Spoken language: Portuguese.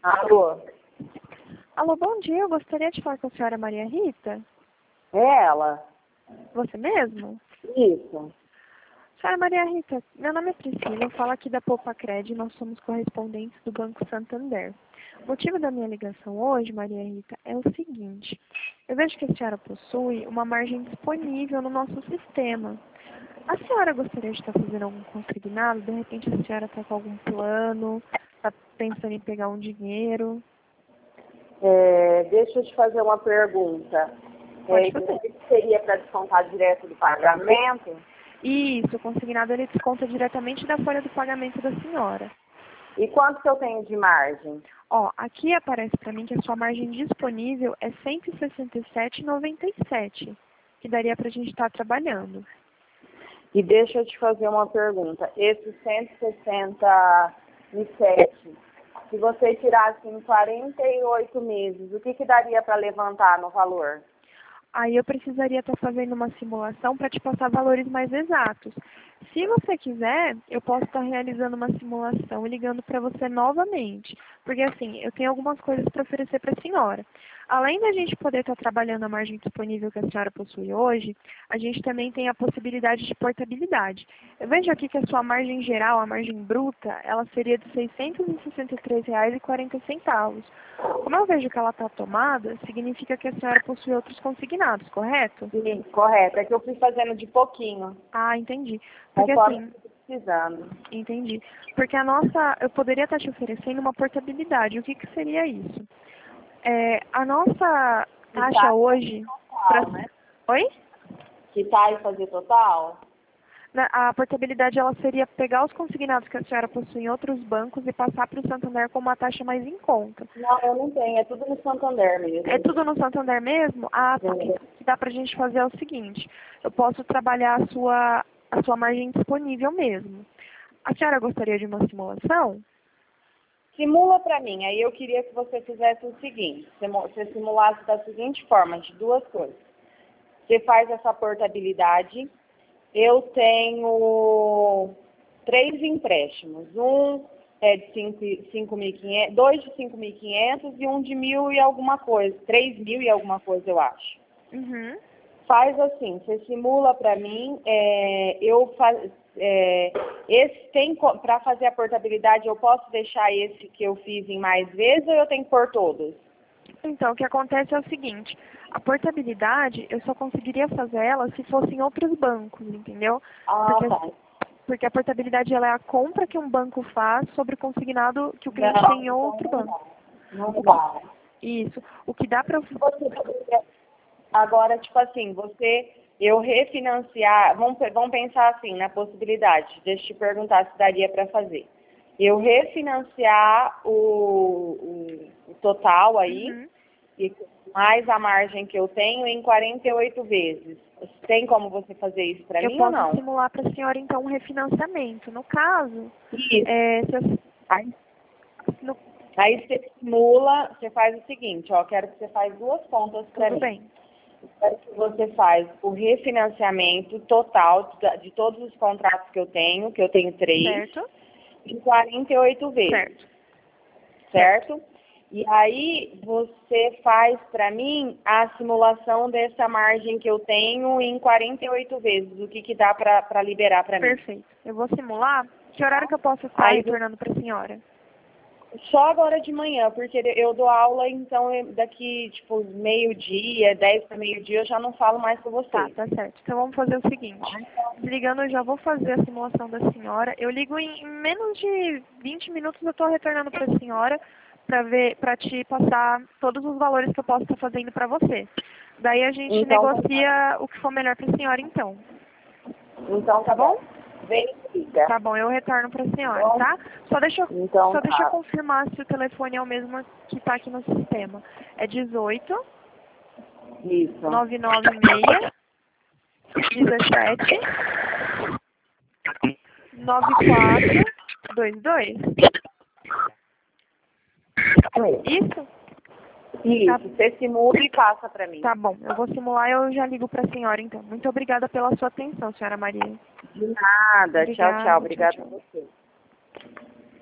Alô? Alô, bom dia. Eu gostaria de falar com a senhora Maria Rita. É ela? Você mesmo? Isso. Senhora Maria Rita, meu nome é Priscila, eu falo aqui da Poupa Cred, nós somos correspondentes do Banco Santander. O motivo da minha ligação hoje, Maria Rita, é o seguinte. Eu vejo que a senhora possui uma margem disponível no nosso sistema. A senhora gostaria de estar fazendo algum consignado? De repente a senhora está com algum plano, está pensando em pegar um dinheiro? Deixa eu te fazer uma pergunta. Pode fazer. Isso seria para descontar direto do pagamento? Isso, o consignado ele desconta diretamente da folha do pagamento da senhora. E quanto que eu tenho de margem? Ó, aqui aparece para mim que a sua margem disponível é R$ 167,97, que daria para a gente estar trabalhando. E deixa eu te fazer uma pergunta. Esse 167, se você tirasse em 48 meses, o que daria para levantar no valor? Aí eu precisaria estar fazendo uma simulação para te passar valores mais exatos. Se você quiser, eu posso estar realizando uma simulação e ligando para você novamente. Porque assim, eu tenho algumas coisas para oferecer para a senhora. Além da gente poder estar trabalhando a margem disponível que a senhora possui hoje, a gente também tem a possibilidade de portabilidade. Eu vejo aqui que a sua margem geral, a margem bruta, ela seria de R$ 663,40. Como eu vejo que ela está tomada, significa que a senhora possui outros consignados, correto? Sim, correto. É que eu fui fazendo de pouquinho. Ah, entendi. Porque Conforme assim, eu tô precisando. entendi. Porque eu poderia estar te oferecendo uma portabilidade. O que seria isso? A nossa taxa hoje... Total, né? Oi? Quitar e fazer total? A portabilidade ela seria pegar os consignados que a senhora possui em outros bancos e passar para o Santander com uma taxa mais em conta. Não, eu não tenho. É tudo no Santander mesmo. É tudo no Santander mesmo? Ah, tá. O que dá para a gente fazer é o seguinte. Eu posso trabalhar a sua margem disponível mesmo. A senhora gostaria de uma simulação? Simula para mim. Aí eu queria que você fizesse o seguinte. Você simulasse da seguinte forma, de duas coisas. Você faz essa portabilidade. Eu tenho 3 empréstimos. Um é de 5.500, 2 de 5.500 e um de 1.000 e alguma coisa. 3.000 e alguma coisa, eu acho. Uhum. Faz assim, você simula para mim, para fazer a portabilidade, eu posso deixar esse que eu fiz em mais vezes ou eu tenho que pôr todos? Então, o que acontece é o seguinte, a portabilidade, eu só conseguiria fazer ela se fosse em outros bancos, entendeu? Ah, tá. Porque a portabilidade ela é a compra que um banco faz sobre o consignado que o cliente Não, tem em outro banco. não dá. Isso. O que dá para... Agora, tipo assim, eu refinanciar, vamos pensar assim, na possibilidade, deixa eu te perguntar se daria para fazer. Eu refinanciar o total aí, Uhum. e mais a margem que eu tenho em 48 vezes. Tem como você fazer isso para Eu mim ou posso não? simular para a senhora, então, um refinanciamento. No caso, Isso. se eu- Aí, no- aí você simula, você faz o seguinte, ó, quero que você faça 2 contas para tudo mim. bem. Quero que você faz o refinanciamento total de todos os contratos que eu tenho 3, Certo? em 48 vezes, Certo. certo? E aí você faz para mim a simulação dessa margem que eu tenho em 48 vezes, o que dá para liberar para mim. Perfeito. Eu vou simular. Que horário que eu posso estar Aí, retornando para a senhora? só agora de manhã, porque eu dou aula, então daqui, tipo, meio-dia, 10 para meio-dia, eu já não falo mais com você. Tá certo. Então vamos fazer o seguinte. Desligando, eu já vou fazer a simulação da senhora. Eu ligo em menos de 20 minutos, eu estou retornando para a senhora para te passar todos os valores que eu posso estar fazendo para você. Daí a gente Então, negocia o que for melhor para a senhora, então. Então tá bom. Verifica. Tá bom, eu retorno para a senhora, tá? Só deixa eu confirmar se o telefone é o mesmo que está aqui no sistema. É 18 Isso. 996 17 9422. Isso? Isso, você simula e passa para mim. Tá bom, eu vou simular e eu já ligo para a senhora, então. Muito obrigada pela sua atenção, senhora Maria. De nada. Obrigada, Tchau. Obrigada tchau. a você.